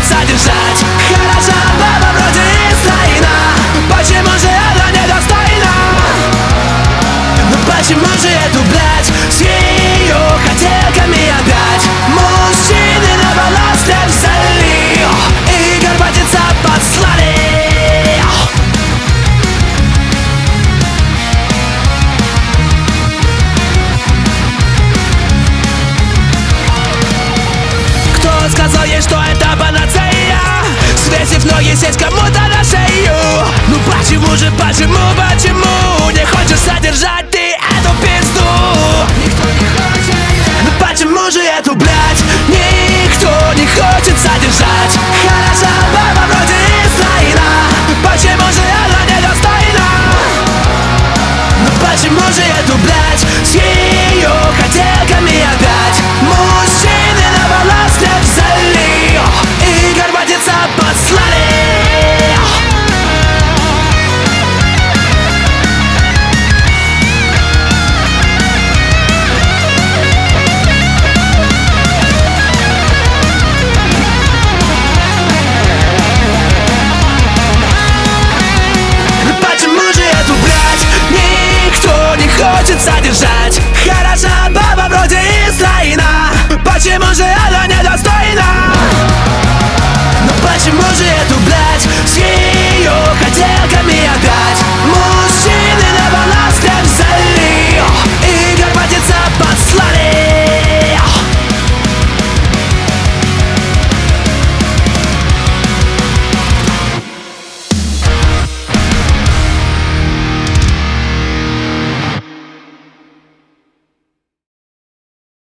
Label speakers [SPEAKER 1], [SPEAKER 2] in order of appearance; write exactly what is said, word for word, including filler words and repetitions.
[SPEAKER 1] содержать. Хороша баба вроде и стройна, почему же она недостойна? Ну почему же эту блядь с ее хотелками отдать? Мужчины на балласте взяли и горбатица послали. Кто сказал ей, что это панацея, свесив ноги, сесть кому-то на шею? Ну почему же, почему, почему не хочешь содержать ты эту пизду? Никто не хочет. Ну почему же эту, блядь, никто не хочет содержать? Хороша баба вроде и стройна, почему же она недостойна? Ну почему же эту, блядь, с ее хотелками отдать? Мужчины на балласте взяли и горбатица послали. Хочет содержать. Хороша баба вроде и стройна, почему же